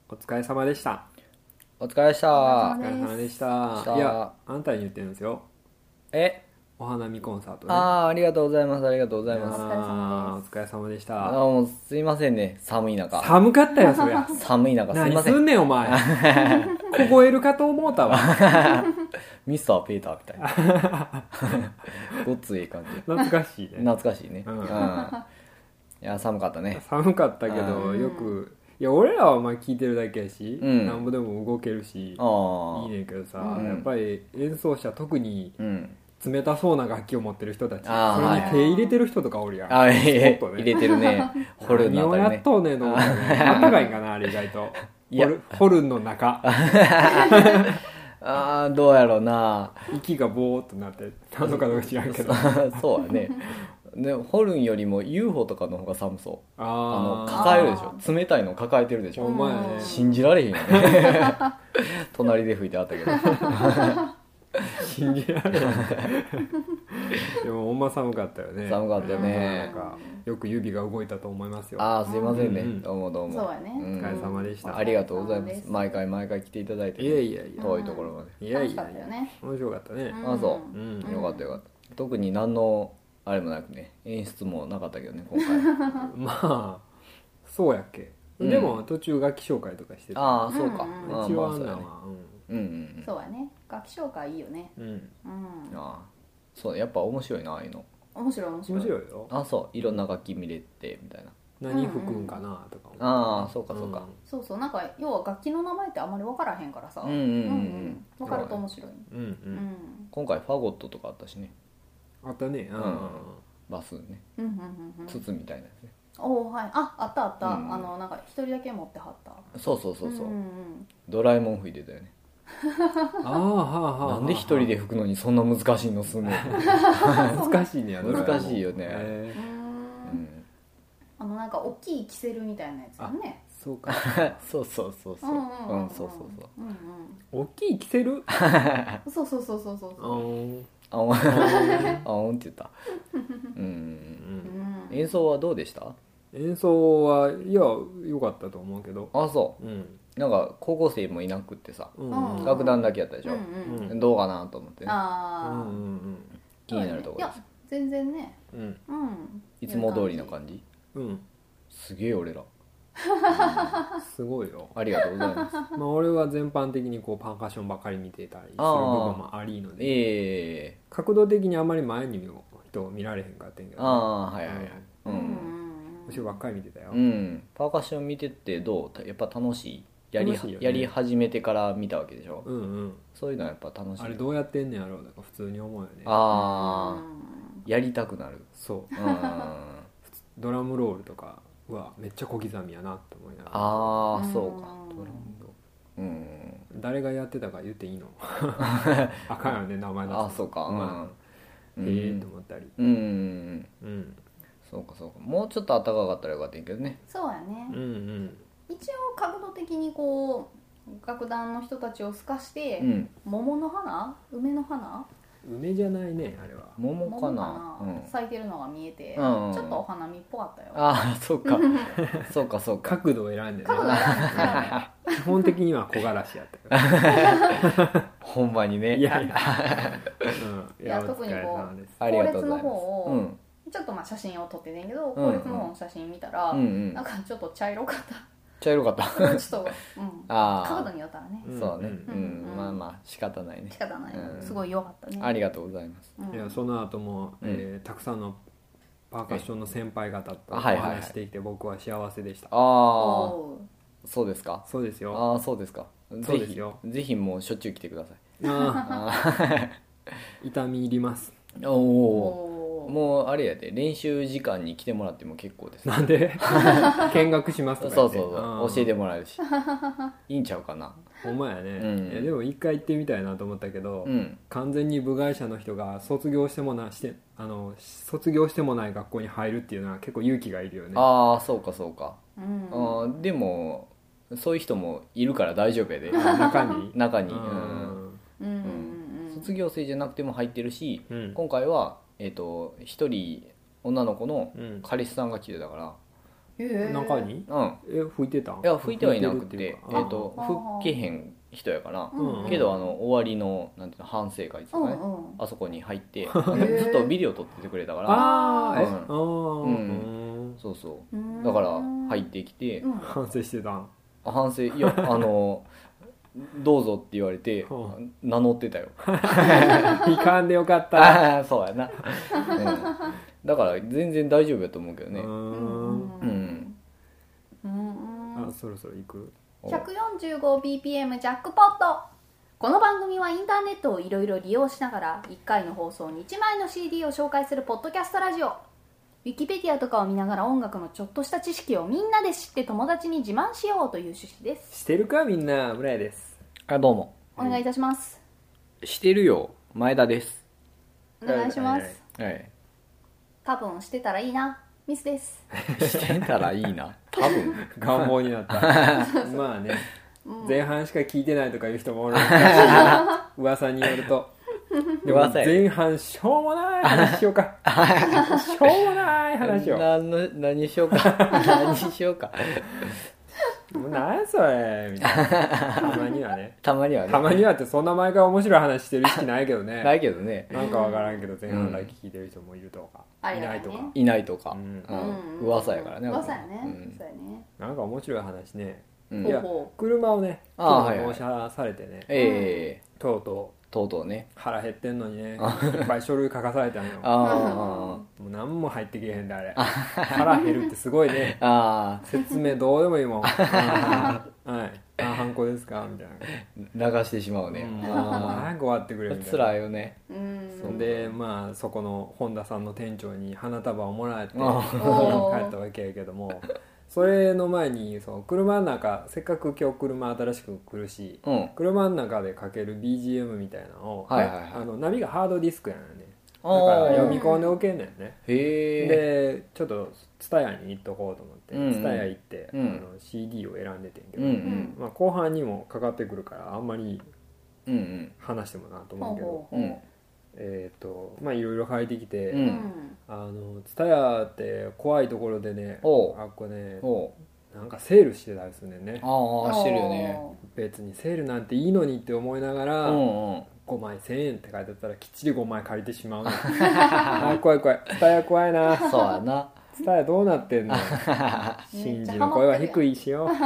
お疲れ様でした。 お疲れでしたお疲れ様でした。 したいや、あなたに言ってるんですよ。お花見コンサートね。 ありがとうございます。ありがとうございます。 お疲れ様でした。 もうすいませんね、寒い中。 寒かったよ、そりゃ。 寒い中すいません。 何すんねん、お前。凍えるかと思うたわ。 ミスター・ペーターみたいな。ごっついい感じ。 懐かしいね。 懐かしいね。 うんいや、寒かったね。 寒かったけど、よく、いや、俺らはまあ聞いてるだけやし、 うんなんぼでも動けるし、いいねんけどさ、やっぱり演奏者、特に冷たそうな楽器を持ってる人たち、それに手入れてる人とかおるやん。 入れてるね。ホルンのあたりね。 何をやっとんねんの。あったかいんかな、あれ意外と。ホルンの中。 どうやろうな。 息がボーっとなってたのかどうか知らんけど。 そうやね。でホルンよりも UFO とかの方が寒そう。 抱抱えるでしょ。冷たいの抱えてるでしょ。 お前ね、 信じられへんよね。隣で吹いてあったけど。 信じられない。でもほんま寒かったよね。 寒かったよね。 なんかよく指が動いたと思いますよ。 すいませんね。どうもどうも。 そうやね。 お疲れ様でした。 ありがとうございます。毎回来ていただいて。 いやいやいや。 遠いところまで。 いやいや楽しかったよね。 面白かったね。 そう。よかったよかった。特に何のあれもなくね、演出もなかったけどね、今回。 まあそうやっけ。でも途中楽器紹介とかしてた。そうか。 一応あんなは。 そうやね。楽器紹介いいよね。 そう、やっぱ面白いな、ああいうの。 面白い。 面白いよ。 そう、いろんな楽器見れてみたいな。 何吹くんかなとかも。 そうかそうか。 そう、なんか要は楽器の名前ってあまり分からへんからさ。分かると面白い。 今回ファゴットとかあったしね。 あったね。 バスね。筒みたいなやつね。 はい。あった。なんか一人だけ持ってはった。 そう。ドラえもん吹いてたよね。なんで一人で吹くのにそんな難しいのすんの。 難しいね。 難しいよね。 なんか大きいキセルみたいなやつだね。 そうか。 そう。 大きいキセル。 そう。 あおんって言った。演奏はどうでした？ 演奏はいや良かったと思うけど。 そう。なんか高校生もいなくってさ、楽団だけやったでしょ。どうかなと思ってね。気になるところです。 いや全然ね。 いつも通りの感じ。すげえ俺ら。 すごいよ。 ありがとうございます。 まあ俺は全般的にこうパーカッションばかり見てたりする部分もありので、角度的にあんまり前に人を見られへんかったんやけど、後ろばっかり見てたよ。 パーカッション見ててどう？やっぱ楽しい？やり始めてから見たわけでしょ。そういうのはやっぱ楽しい。 あれどうやってんねやろうとか普通に思うよね。 やりたくなる。 そう。ドラムロールとかはめっちゃ小刻みやなって思いながら。そうか。ドラムロール。 誰がやってたか言っていいの？あかんよね、名前出す。 そうか。 へえと思ったり。 そうか。もうちょっと暖かかったらよかったんやけどね。 そうやね。一応角度的にこう楽団の人たちを透かして、桃の花、梅の花、 梅じゃないね、あれは桃かな、 咲いてるのが見えて、ちょっとお花見っぽかったよ。 そうか角度を選んでね。基本的には木枯らしやったよ。 ほんまにね。 いや特にこう後列の方をちょっと写真を撮っててんけど、後列の方の写真見たらなんかちょっと茶色かった。 ちょっと角度によったらね。 そうね。まあ仕方ないね。 仕方ない。すごい良かったね。 ありがとうございます。 いやその後もたくさんのパーカッションの先輩方とお話していて僕は幸せでした。 そうですか。 そうですよ。 そうですか。ぜひもうしょっちゅう来てください。 痛み入ります。 もうあれやで、練習時間に来てもらっても結構です。 なんで？見学しますとか言って。 そう教えてもらえるしいいんちゃうかな。 ほんまやね。でも一回行ってみたいなと思ったけど、完全に部外者の人が卒業してもない学校に入るっていうのは結構勇気がいるよね。 そうか。でもそういう人もいるから大丈夫やで。中に卒業生じゃなくても入ってるし、今回は一人女の子の彼氏さんが来てたから、 中に吹いてたん？ いや吹いてはいなくて吹けへん人やから、けど終わりのなんていうの反省会とかね、あそこに入ってずっとビデオ撮っててくれたから、そうそうだから入ってきて反省してたん？ 反省いやどうぞって言われて名乗ってたよ。 いかんでよかった。 そうやな、だから全然大丈夫やと思うけどね。 そろそろ行く。 145bpm ジャックポット。この番組はインターネットをいろいろ利用しながら1回の放送に1枚の CD を紹介するポッドキャストラジオ。ウィキペディアとかを見ながら音楽のちょっとした知識をみんなで知って友達に自慢しようという趣旨です。 してるかみんな。村井です。 どうもお願いいたします。 してるよ前田です。 お願いします。 多分してたらいいなミスです。 してたらいいな多分願望になったまあね、前半しか聞いてないとかいう人もおる噂によると。でも前半しょうもない話しようか。しょうもない話を何しようか何しようか何やそれみたいな。たまにはねたまにはねたまにはってそんな毎回面白い話してる意識ないけどねないけどね。 なんかわからんけど前半だけ聞いてる人もいるとか、いないとかいないとか、噂やからね。 噂やね、そうやね。 なんか面白い話ね。いや車をね納車されてね、とうとうね腹減ってんのにねいっぱい書類書かされたのよ。もう何も入ってけへんであれ腹減るってすごいね。説明どうでもいいもん。ハンコですかみたいな流してしまうね。 早く終わってくれみたいな。 辛いよね。 そんでまあそこの本田さんの店長に花束をもらって帰ったわけやけども、それの前にその車の中、せっかく今日車新しく来るし、車の中でかける BGM みたいなのを、ナビがハードディスクやねんね。だから読み込んでおけんねんね。でちょっとTSUTAYAに行っとこうと思ってTSUTAYA行って、CD を選んでてんけど、後半にもかかってくるからあんまり話してもなと思うけど、まあいろいろ書いてきて、TSUTAYAって怖いところでね、あっこねなんかセールしてたりするねんね。 してるよね。 別にセールなんていいのにって思いながら、5枚1000円って書いてあったらきっちり5枚借りてしまうの。怖い怖い。TSUTAYA怖いな。 そうやな。 TSUTAYAどうなってんの。シンジの声は低いしよ。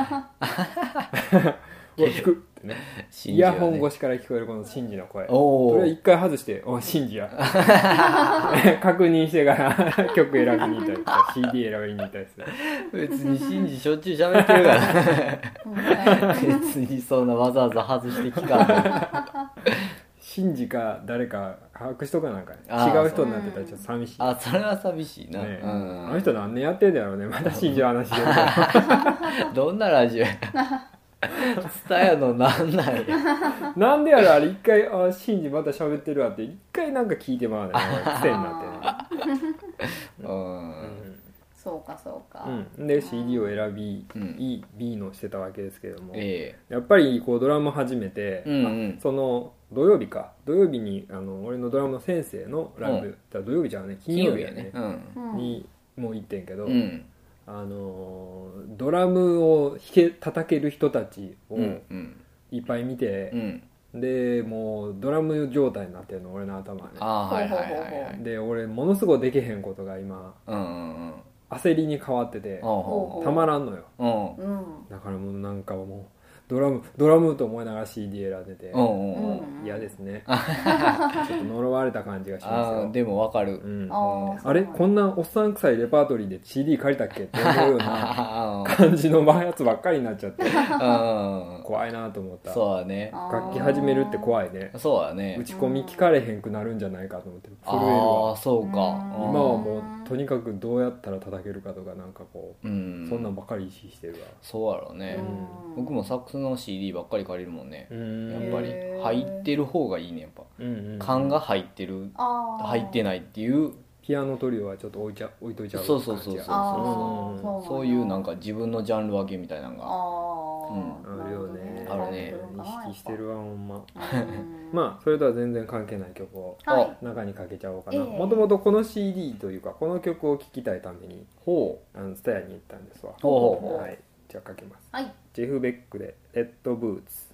低くってね。イヤホン越しから聞こえるこのシンジの声。それは一回外してシンジや確認してから曲選びに行ったりとか CD 選びに行ったりする。 別にシンジしょっちゅう喋ってるから別にそんなわざわざ外して聞かないシンジか誰か把握しとかなんか、違う人になってたらちょっと寂しい。 それは寂しいな、 あの人何年やってんだろうね。まだシンジの話してるどんなラジオやTSUTAYAのなんないなんでやろあれ。一回シンジまた喋ってるわって一回なんか聞いてまうね。癖になってね。 そうかそうか。 で CD を選び、B のしてたわけですけれども、やっぱりこうドラム始めて、その土曜日に俺のドラムの先生のライブ、土曜日じゃね金曜日やね、にもう行ってんけど、ドラムを叩ける人たちをいっぱい見て、でもうドラム状態になってるの俺の頭ね。で俺ものすごいできへんことが今、焦りに変わっててたまらんのよ。だからもうなんかもうドラムと思いながら CD 選んでて嫌ですね。ちょっと呪われた感じがしますよ。 でもわかる。 あれこんなおっさん臭いレパートリーで CD 借りたっけって思うような感じのやつばっかりになっちゃって怖いなと思った。 そうだね。 楽器始めるって怖いね。 そうだね。 打ち込み聞かれへんくなるんじゃないかと思って震えるわ。 そうか。 今はもうとにかくどうやったら叩けるかとかなんかこう、そんなんばっかり意識してるわ。 そうやろうね。僕もサックスの CD ばっかり借りるもんね。やっぱり入ってる方がいいね。やっぱ勘が入ってる入ってないっていう。 ピアノトリオはちょっと置いといちゃう。 そういうなんか自分のジャンル分けみたいなのがあるよね。 あるね。 意識気してるわほんままあそれとは全然関係ない曲を中にかけちゃおうかな。もともとこの CD というかこの曲を聴きたいためにスタヤに行ったんですわ。はい、じゃあかけます。ジェフ・ベックでレッドブーツ。